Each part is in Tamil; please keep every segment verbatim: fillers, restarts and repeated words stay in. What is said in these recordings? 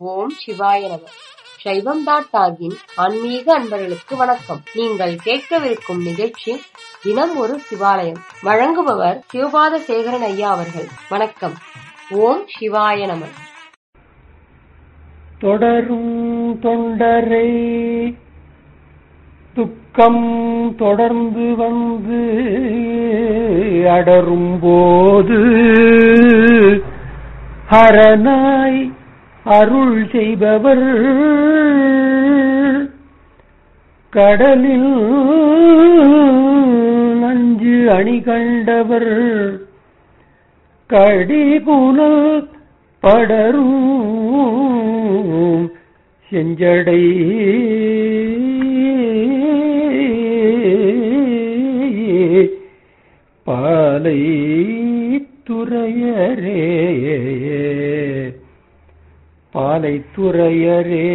ஓம் சிவாய நம. சைவம் டாட் டாகின் ஆன்மீக அன்பர்களுக்கு வணக்கம். நீங்கள் கேட்கவிருக்கும் நிகழ்ச்சி தினம் ஒரு சிவாலயம். வழங்குபவர் சிவபாத சேகரன் ஐயா அவர்கள். வணக்கம். ஓம் சிவாய நம. தொடரும் தொண்டரை துக்கம் தொடர்ந்து வந்து அடரும் போது ஹரனாய் அருள் செய்பவர் கடலில் நஞ்சு அணி கண்டவர் கடிபுனல் படரும் செஞ்சடை பாலை துறையரே பாலை துறையரே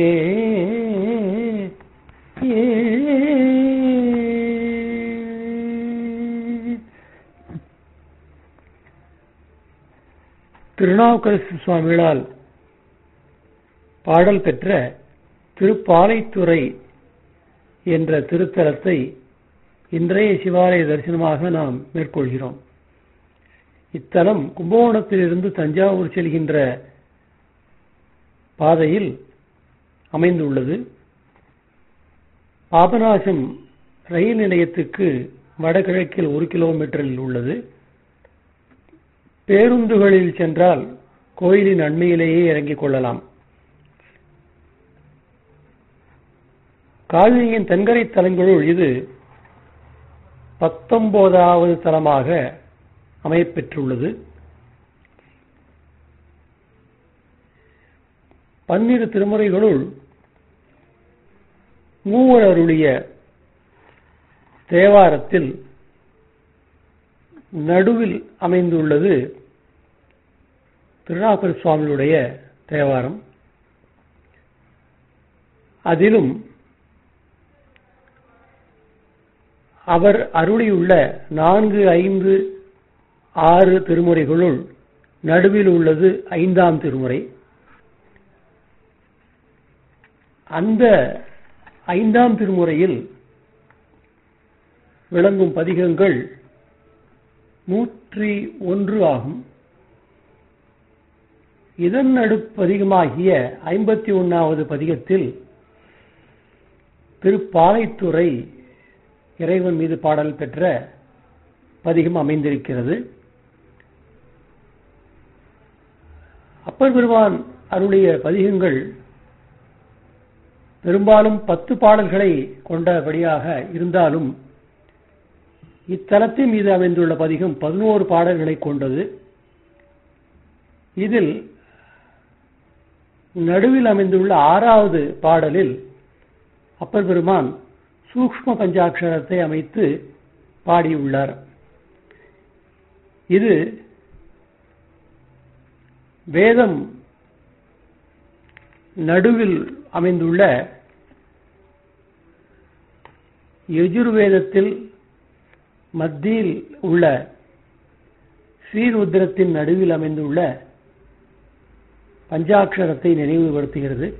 திருநாவுக்கரசு சுவாமிகளால் பாடல் பெற்ற திருப்பாலைத்துறை என்ற திருத்தலத்தை இன்றைய சிவாலய தரிசனமாக நாம் மேற்கொள்கிறோம். இத்தலம் கும்பகோணத்திலிருந்து தஞ்சாவூர் செல்கின்ற பாதையில் அமைந்துள்ளது. பாபநாசம் ரயில் நிலையத்துக்கு வடகிழக்கில் ஒரு கிலோமீட்டரில் உள்ளது. பேருந்துகளில் சென்றால் கோயிலின் அண்மையிலேயே இறங்கிக் கொள்ளலாம். காவிரியின் தென்கரை தலங்களுள் இது பத்தொன்பதாவது தலமாக அமையப்பெற்றுள்ளது. பன்னிரு திருமுறைகளுள் மூவர் அருளிய தேவாரத்தில் நடுவில் அமைந்துள்ளது திருநாவுக்கரசு சுவாமியுடைய தேவாரம். அதிலும் அவர் அருளியுள்ள நான்கு ஐந்து ஆறு திருமுறைகளுள் நடுவில் உள்ளது ஐந்தாம் திருமுறை. அந்த ஐந்தாம் திருமுறையில் விளங்கும் பதிகங்கள் நூற்றி ஒன்று ஆகும். இதன் நடுப்பதிகமாகிய ஐம்பத்தி ஒன்னாவது பதிகத்தில் திருப்பாலைத்துறை இறைவன் மீது பாடல் பெற்ற பதிகம் அமைந்திருக்கிறது. அப்பர் பெருமான் அருளிய பதிகங்கள் பெரும்பாலும் பத்து பாடல்களை கொண்டபடியாக இருந்தாலும் இத்தலத்தின் மீது அமைந்துள்ள பதிகம் பதினோரு பாடல்களை கொண்டது. இதில் நடுவில் அமைந்துள்ள ஆறாவது பாடலில் அப்பர் பெருமான் சூக்ஷ்ம பஞ்சாட்சரத்தை அமைத்து பாடியுள்ளார். இது வேதம் நடுவில் அமைந்துள்ள யஜுர்வேதத்தில் மத்தியில் உள்ள ஸ்ரீருத்ரத்தின் நடுவில் அமைந்துள்ள பஞ்சாட்சரத்தை நினைவுபடுத்துகிறது.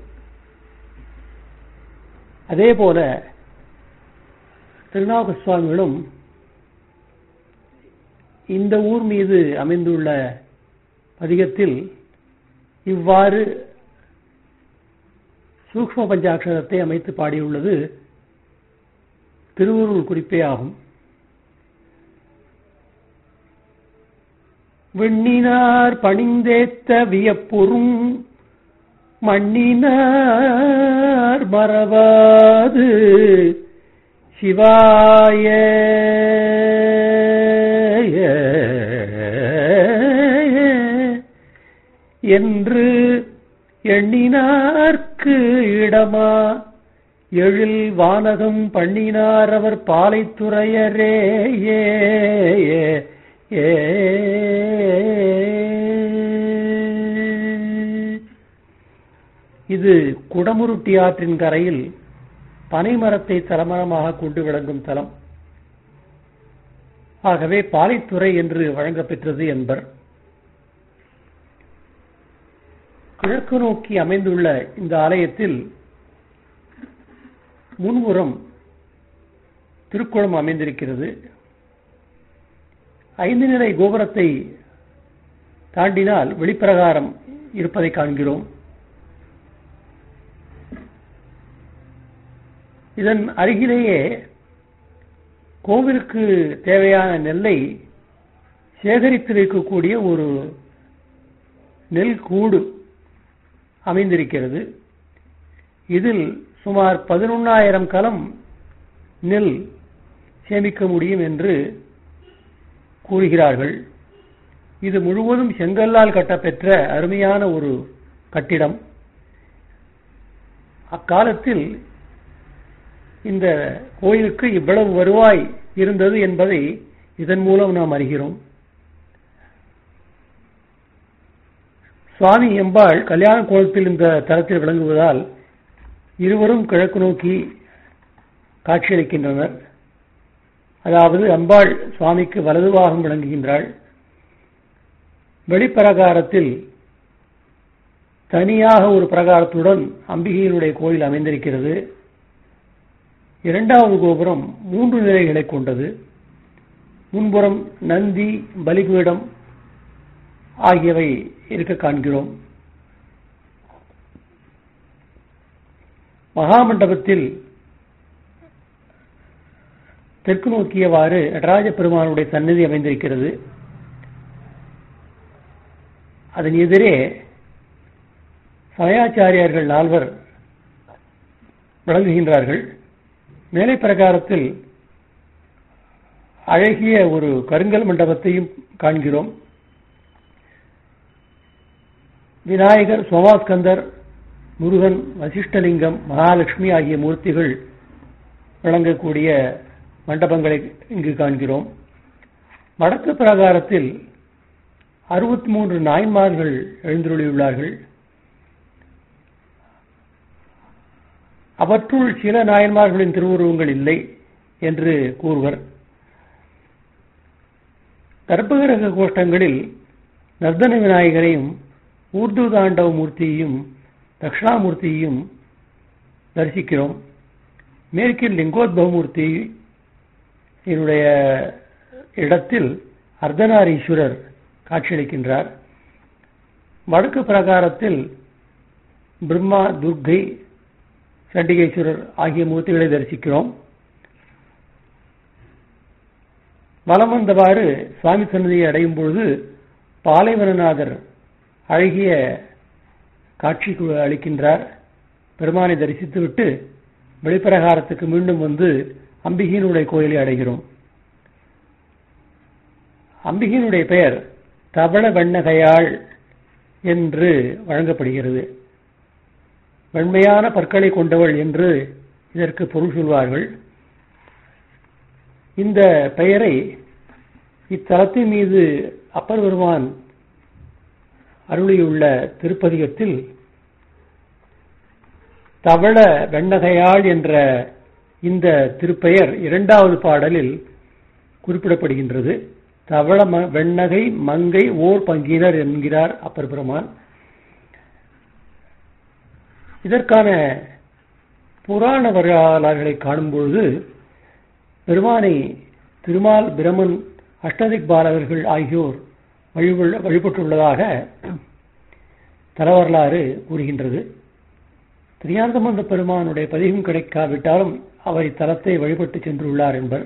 அதேபோல திருநாவுக்கரசு சுவாமிகளும் இந்த ஊர் மீது அமைந்துள்ள பதிகத்தில் இவ்வாறு சூக்ஷ்ம பஞ்சாட்சரத்தை அமைத்து பாடியுள்ளது திருவுருள் குறிப்பே ஆகும். விண்ணினார் பணிந்தேத்த வியப்புறும் மண்ணினார் மறவாது சிவாய என்று எண்ணினார்க்கு இடமா எழில் வானகம் பண்ணினார் அவர் பாலைத்துறையரே. இது குடமுருட்டி ஆற்றின் கரையில் பனைமரத்தை தலமரமாக கொண்டு விளங்கும் தலம். ஆகவே பாலைத்துறை என்று வழங்கப்பெற்றது என்பர். கிழக்கு நோக்கி அமைந்துள்ள இந்த ஆலயத்தில் முன்புறம் திருக்குளம் அமைந்திருக்கிறது. ஐந்து நிலை கோபுரத்தை தாண்டினால் வெளிப்பிரகாரம் இருப்பதை காண்கிறோம். இதன் அருகிலேயே கோவிலுக்கு தேவையான நெல்லை சேகரித்து வைக்கக்கூடிய ஒரு நெல் கூடு அமைந்திருக்கிறது. இதில் சுமார் பதினொன்னாயிரம் கலம் நெல் சேமிக்க முடியும் என்று கூறுகிறார்கள். இது முழுவதும் செங்கல்லால் கட்டப்பெற்ற அருமையான ஒரு கட்டிடம். அக்காலத்தில் இந்த கோயிலுக்கு இவ்வளவு வருவாய் இருந்தது என்பதை இதன் மூலம் நாம் அறிகிறோம். சுவாமி எம்பாள் கல்யாண கோலத்தில் இந்த தலத்தில் விளங்குவதால் இருவரும் கிழக்கு நோக்கி காட்சியளிக்கின்றனர். அதாவது அம்பாள் சுவாமிக்கு வலதுவாகம் விளங்குகின்றாள். வெளிப்பிரகாரத்தில் தனியாக ஒரு பிரகாரத்துடன் அம்பிகையினுடைய கோயில் அமைந்திருக்கிறது. இரண்டாவது கோபுரம் மூன்று நிலைகளை கொண்டது. முன்புறம் நந்தி, பலிபீடம் ஆகியவை இருக்க காண்கிறோம். மகாமண்டபத்தில் தெற்கு நோக்கியவாறு நடராஜ பெருமானுடைய சன்னதி அமைந்திருக்கிறது. அதன் எதிரே சமயாச்சாரியார்கள் நால்வர் விளங்குகின்றார்கள். மேலை பிரகாரத்தில் அழகிய ஒரு கருங்கல் மண்டபத்தையும் காண்கிறோம். விநாயகர், சோமாஸ்கந்தர், முருகன், வசிஷ்டலிங்கம், மகாலட்சுமி ஆகிய மூர்த்திகள் விளங்கக்கூடிய மண்டபங்களை இங்கு காண்கிறோம். வடக்கு பிரகாரத்தில் அறுபத்தி மூன்று நாயன்மார்கள் எழுந்தருளியுள்ளார்கள். அவற்றுள் சில நாயன்மார்களின் திருவுருவங்கள் இல்லை என்று கூறுவர். கர்ப்பகிரக கோஷ்டங்களில் நர்தன விநாயகரையும் ஊர்து தாண்டவ மூர்த்தியையும் தட்சிணாமூர்த்தியையும் தரிசிக்கிறோம். மேற்கில் லிங்கோத்பவமூர்த்தி என்னுடைய இடத்தில் அர்த்தநாரீஸ்வரர் காட்சியளிக்கின்றார். வடக்கு பிரகாரத்தில் பிரம்மா, துர்க்கை, சண்டிகேஸ்வரர் ஆகிய மூர்த்திகளை தரிசிக்கிறோம். வலம் வந்தவாறு சுவாமி சன்னதியை அடையும் பொழுது பாலைவனநாதர் அழகிய காட்சி அளிக்கின்றார். பெருமானை தரிசித்துவிட்டு வெளிப்பிரகாரத்துக்கு மீண்டும் வந்து அம்பிகையினுடைய கோயிலை அடைகிறோம். அம்பிகையினுடைய பெயர் தவள வெண்ணகையாள் என்று வழங்கப்படுகிறது. வெண்மையான பற்களை கொண்டவள் என்று இதற்கு பொருள் சொல்வார்கள். இந்த பெயரை இத்தலத்தின் மீது அப்பர் பெருமான் அருளியுள்ள திருப்பதிகத்தில் தவள வெண்ணகையாள் என்ற இந்த திருப்பெயர் இரண்டாவது பாடலில் குறிப்பிடப்படுகின்றது. தவள வெண்ணகை மங்கை ஓர் பங்கினர் என்கிறார் அப்பர் பெருமான். இதற்கான புராண வரலாறுகளை காணும்பொழுது பெருமானை திருமால், பிரமன், அஷ்டதிக் பாலகர்கள் ஆகியோர் வழிபட்டுள்ளதாக தலவரலாறு கூறுகின்றது. திருஞானசம்பந்த பெருமானுடைய பதிகம் கிடைக்காவிட்டாலும் அவர் இத்தலத்தை வழிபட்டு சென்றுள்ளார் என்பர்.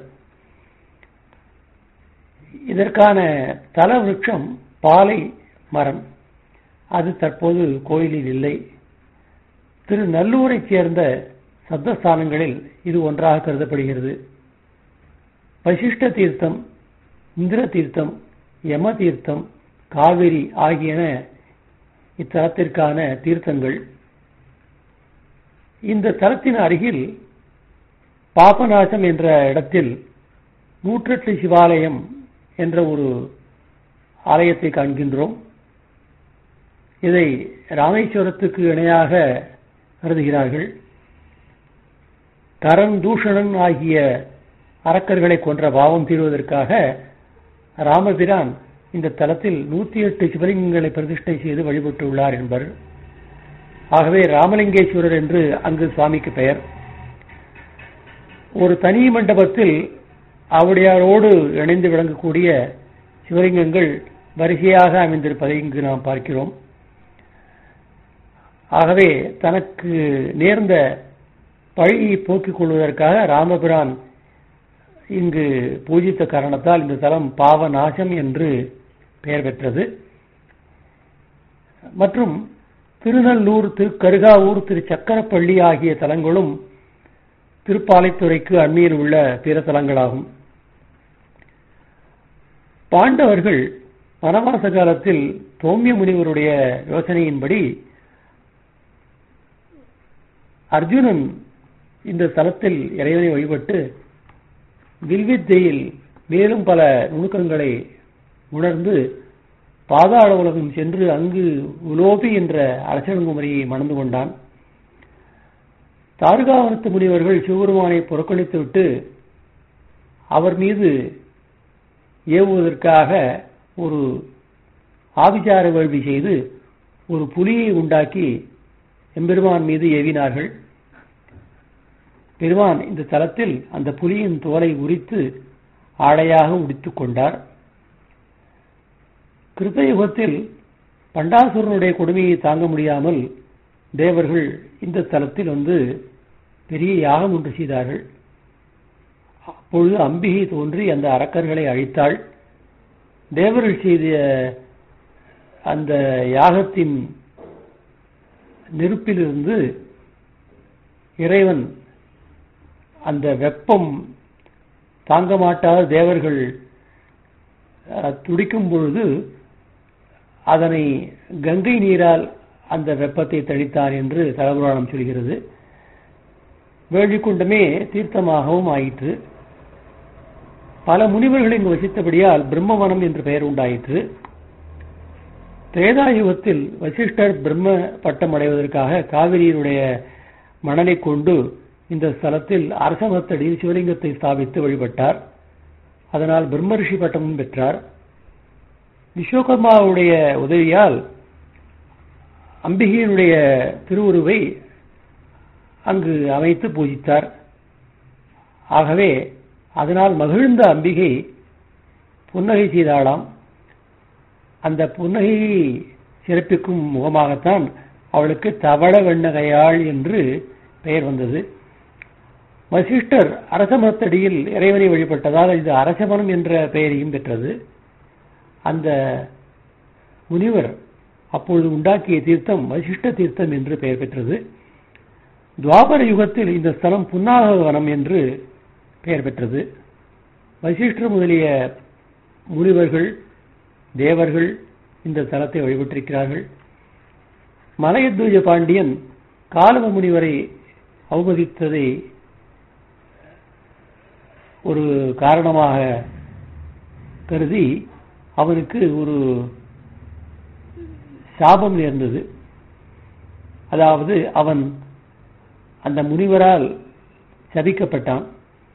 இதற்கான தல விருட்சம் பாலை மரம். அது தற்போது கோயிலில் இல்லை. திரு நல்லூரைச் சேர்ந்த சப்தஸ்தானங்களில் இது ஒன்றாக கருதப்படுகிறது. வசிஷ்ட தீர்த்தம், இந்திர தீர்த்தம், யம தீர்த்தம், காவிரி ஆகியன இத்தலத்திற்கான தீர்த்தங்கள். இந்த தலத்தின் அருகில் பாபநாசம் என்ற இடத்தில் நூற்றெட்டு சிவாலயம் என்ற ஒரு ஆலயத்தை காண்கின்றோம். இதை ராமேஸ்வரத்துக்கு இணையாக கருதுகிறார்கள். கரண், தூஷணன் ஆகிய அரக்கர்களை கொன்ற பாவம் தீர்வதற்காக ராமபிரான் இந்த தலத்தில் நூத்தி எட்டு சிவலிங்கங்களை பிரதிஷ்டை செய்து வழிபட்டுள்ளார் என்பர். ஆகவே ராமலிங்கேஸ்வரர் என்று அங்கு சுவாமிக்கு பெயர். ஒரு தனி மண்டபத்தில் ஆவுடையாரோடு இணைந்து விளங்கக்கூடிய சிவலிங்கங்கள் வரிசையாக அமைந்திருப்பதை இங்கு நாம் பார்க்கிறோம். ஆகவே தனக்கு நேர்ந்த பழியை போக்கிக் கொள்வதற்காக ராமபிரான் இங்கு பூஜித்த காரணத்தால் இந்த தலம் பாவநாசம் என்று பெயர் பெற்றது. மற்றும் திருநல்லூர், திரு கருகாவூர், திரு சக்கரப்பள்ளி ஆகிய தலங்களும் திருப்பாலைத்துறைக்கு அண்மையில் உள்ள பிற தலங்களாகும். பாண்டவர்கள் வனவாச காலத்தில் தோமிய முனிவருடைய யோசனையின்படி அர்ஜுனன் இந்த தலத்தில் இறைவனை வழிபட்டு வில்வித்தையில் மேலும் பல நுணுக்கங்களை உணர்ந்து பாதாள உலகம் சென்று அங்கு உலோபி என்ற அரசங்குமரியை மணந்து கொண்டான். தார்காவனத்து முனிவர்கள் சிவபெருமானை புறக்கணித்துவிட்டு அவர் மீது ஏவுவதற்காக ஒரு ஆபிசார வேள்வி செய்து ஒரு புலியை உண்டாக்கி எம்பெருமான் மீது ஏவினார்கள். பெருமான் இந்த தலத்தில் அந்த புலியின் தோலை உரித்து ஆடையாக உடித்துக் கொண்டார். கிருத்தயுகத்தில் பண்டாசுரனுடைய கொடுமையை தாங்க முடியாமல் தேவர்கள் இந்த தலத்தில் வந்து பெரிய யாகம் ஒன்று செய்தார்கள். அப்பொழுது அம்பிகை தோன்றி அந்த அரக்கர்களை அழித்தாள். தேவர்கள் செய்த அந்த யாகத்தின் நெருப்பிலிருந்து இறைவன் அந்த வெப்பம் தாங்க மாட்டாத தேவர்கள் துடிக்கும் பொழுது அதனை கங்கை நீரால் அந்த வெப்பத்தை தணித்தான் என்று தலபுராணம் சொல்கிறது. வேள்விக்குண்டமே தீர்த்தமாகவும் ஆயிற்று. பல முனிவர்கள் இங்கு வசித்தபடியால் பிரம்மவனம் என்று பெயர் உண்டாயிற்று. திரேதாயுகத்தில் வசிஷ்டர் பிரம்ம பட்டம் அடைவதற்காக காவிரியினுடைய மணலை கொண்டு இந்த ஸ்தலத்தில் அரசமத்தடியில் சிவலிங்கத்தை ஸ்தாபித்து வழிபட்டார். அதனால் பிரம்மரிஷி பட்டமும் பெற்றார். விஸ்வகர்மாவுடைய உதவியால் அம்பிகையினுடைய திருவுருவை அங்கு அமைத்து பூஜித்தார். ஆகவே அதனால் மகிழ்ந்த அம்பிகை புன்னகை செய்தாளாம். அந்த புன்னகையை சிறப்பிக்கும் முகமாகத்தான் அவளுக்கு தவள வெண்ணகையாள் என்று பெயர் வந்தது. வசிஷ்டர் அரசமரத்தடியில் இறைவனை வழிபட்டதால் இது அரசமனம் என்ற பெயரையும் பெற்றது. அந்த முனிவர் அப்பொழுது உண்டாக்கிய தீர்த்தம் வசிஷ்ட தீர்த்தம் என்று பெயர் பெற்றது. துவாபர யுகத்தில் இந்த ஸ்தலம் புன்னாக வனம் என்று பெயர் பெற்றது. வசிஷ்டர் முதலிய முனிவர்கள் தேவர்கள் இந்த தலத்தை வழிபட்டிருக்கிறார்கள். மலையத்வஜ பாண்டியன் காலவ முனிவரை அவமதித்ததை ஒரு காரணமாக கருதி அவனுக்கு ஒரு சாபம் நேர்ந்தது. அதாவது அவன் அந்த முனிவரால் சபிக்கப்பட்டான்.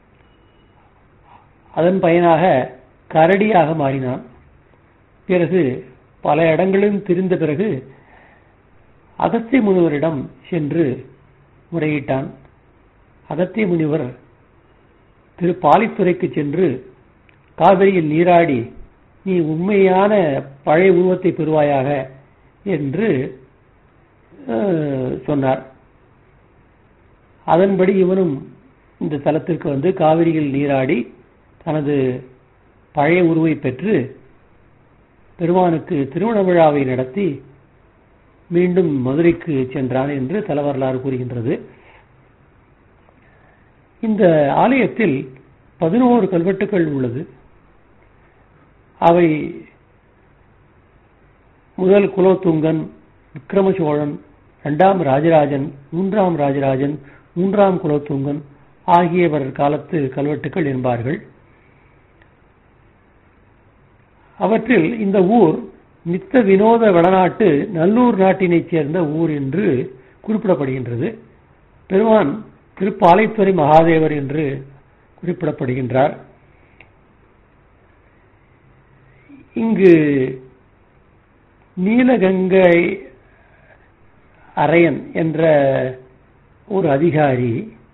அதன் பயனாக கரடியாக மாறினான். பிறகு பல இடங்களிலும் திரிந்த பிறகு அகஸ்திய முனிவரிடம் சென்று முறையிட்டான். அகஸ்திய முனிவர் திரு பாலித்துறைக்கு சென்று காவிரியில் நீராடி நீ உண்மையான பழைய உருவத்தை பெறுவாயாக என்று சொன்னார். அதன்படி இவனும் இந்த தலத்திற்கு வந்து காவிரியில் நீராடி தனது பழைய உருவை பெற்று பெருமானுக்கு திருமண விழாவை நடத்தி மீண்டும் மதுரைக்கு சென்றான் என்று தலவரலாறு கூறுகின்றது. இந்த ஆலயத்தில் பதினோரு கல்வெட்டுக்கள் உள்ளது. அவை முதல் குலோத்துங்கன், விக்ரம சோழன், இரண்டாம் ராஜராஜன், மூன்றாம் ராஜராஜன், மூன்றாம் குலோத்துங்கன் ஆகியவர் காலத்து கல்வெட்டுக்கள் என்பார்கள். அவற்றில் இந்த ஊர் நித்த வினோத வடநாட்டு நல்லூர் நாட்டினைச் சேர்ந்த ஊர் என்று குறிப்பிடப்படுகின்றது. பெருமான் திருப்பாலைத்துறை மகாதேவர் என்று குறிப்பிடப்படுகின்றார். இங்கு நீலகங்கை அரையன் என்ற ஒரு அதிகாரி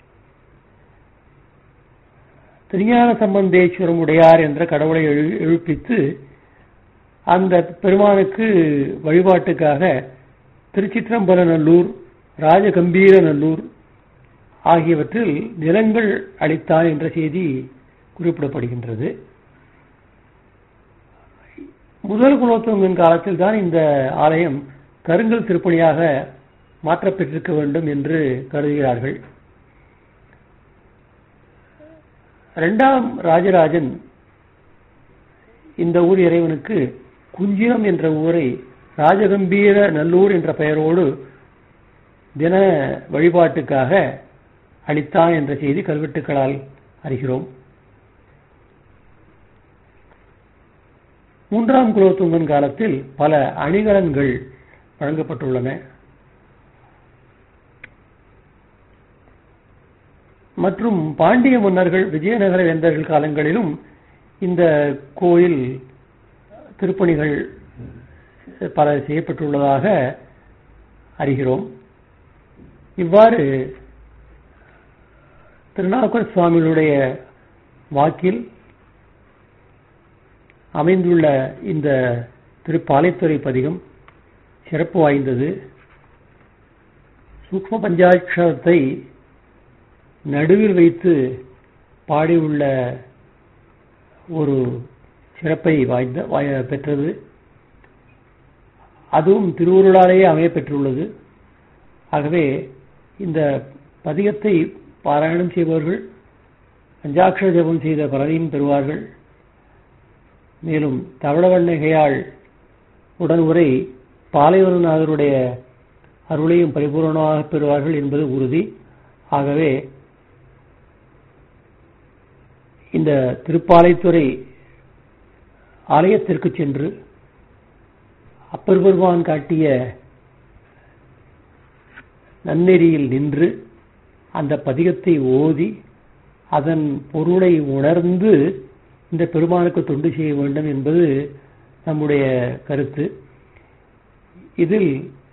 திருஞான சம்பந்தேஸ்வரம் உடையார் என்ற கடவுளை எழுப்பித்து அந்த பெருமானுக்கு வழிபாட்டுக்காக திருச்சிற்றம்பலநல்லூர், ராஜகம்பீரநல்லூர் ஆகியவற்றில் நிலங்கள் அளித்தான் என்ற செய்தி குறிப்பிடப்படுகின்றது. முதல் குலோத்துங்கன் காலத்தில் தான் இந்த ஆலயம் கருங்கல் திருப்பணியாக மாற்றப்பெற்றிருக்க வேண்டும் என்று கருதுகிறார்கள். இரண்டாம் ராஜராஜன் இந்த ஊர் இறைவனுக்கு குஞ்சிரம் என்ற ஊரை ராஜகம்பீர நல்லூர் என்ற பெயரோடு தின வழிபாட்டுக்காக அளித்தான் என்ற செய்தி கல்வெட்டுக்களால் அறிகிறோம். மூன்றாம் குலோத்துங்கன் காலத்தில் பல அணிகலன்கள் வழங்கப்பட்டுள்ளன. மற்றும் பாண்டிய மன்னர்கள், விஜயநகர வேந்தர்கள் காலங்களிலும் இந்த கோயில் திருப்பணிகள் பல செய்யப்பட்டுள்ளதாக அறிகிறோம். இவ்வாறு திருநாவுக்கரசு சுவாமிகளுடைய வாக்கில் அமைந்துள்ள இந்த திருப்பாலைத்துறை பதிகம் சிறப்பு வாய்ந்தது. சூக்ம பஞ்சாட்சரத்தை நடுவில் வைத்து பாடியுள்ள ஒரு சிறப்பை வாய்ந்த பெற்றது. அதுவும் திருவுருளாலேயே அமைய பெற்றுள்ளது. ஆகவே இந்த பதிகத்தை பாராயணம் செய்பவர்கள் பஞ்சாட்சர ஜபம் செய்த பலனையும் பெறுவார்கள். மேலும் தவளவண்ணகையாள் உடன் உரை பாலைவனநாதருடைய அருளையும் பரிபூர்ணமாக பெறுவார்கள் என்பது உறுதி. ஆகவே இந்த திருப்பாலைத்துறை ஆலயத்திற்கு சென்று அப்பர் பெருமான் காட்டிய நன்னெறியில் நின்று அந்த பதிகத்தை ஓதி அதன் பொருளை உணர்ந்து இந்த பெருமானுக்கு தொண்டு செய்ய வேண்டும் என்பது நம்முடைய கருத்து. இதில்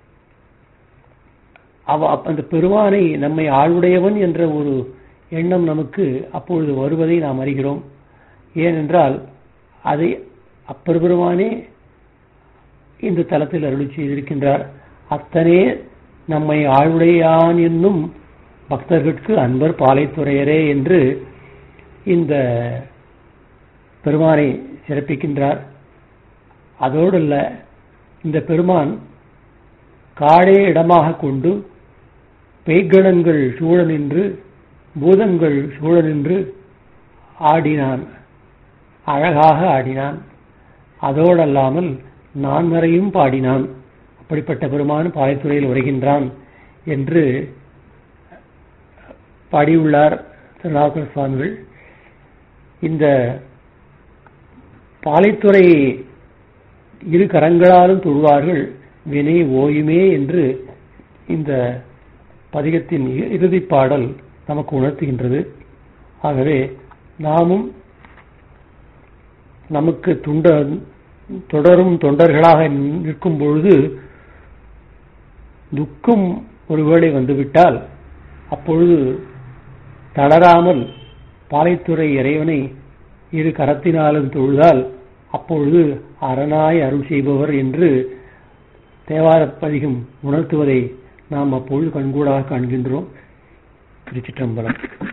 அந்த பெருமானை நம்மை ஆளுடையவன் என்ற ஒரு எண்ணம் நமக்கு அப்பொழுது வருவதை நாம் அறிகிறோம். ஏனென்றால் அதை அப்பர் பெருமானே இந்த தலத்தில் அருளி செய்திருக்கின்றார். அத்தனே நம்மை ஆளுடையான் என்னும் பக்தர்களுக்கு அன்பர் பாலைத்துறையரே என்று இந்த பெருமானை சிறப்பிக்கின்றார். அதோடல்ல, இந்த பெருமான் காடே இடமாக கொண்டு பேய்கணங்கள் சூழ நின்று பூதங்கள் சூழ நின்று ஆடினான், அழகாக ஆடினான். அதோடல்லாமல் நான்மறையும் பாடினான். அப்படிப்பட்ட பெருமான் பாலைத்துறையில் உரைகின்றான் என்று பாடியுள்ளார் திருநாவுக்கரசு சுவாமிகள். இந்த பாலைத்துறை இரு கரங்களாலும் தொழுவார்கள் வினை ஓயுமே என்று இந்த பதிகத்தின் இறுதிப் பாடல் நமக்கு உணர்த்துகின்றது. ஆகவே நாமும் நமக்கு துண்ட தொடரும் தொண்டர்களாக நிற்கும் பொழுது துக்கம் ஒருவேளை வந்துவிட்டால் அப்பொழுது தளராமல் பாலைத்துறை இறைவனை இரு கரத்தினாலும் தொழுதால் அப்பொழுது அரணாய் அருள் செய்பவர் என்று தேவாரப் பதிகம் உணர்த்துவதை நாம் அப்பொழுது கண்கூடாக காண்கின்றோம். திருச்சிற்றம்பலம்.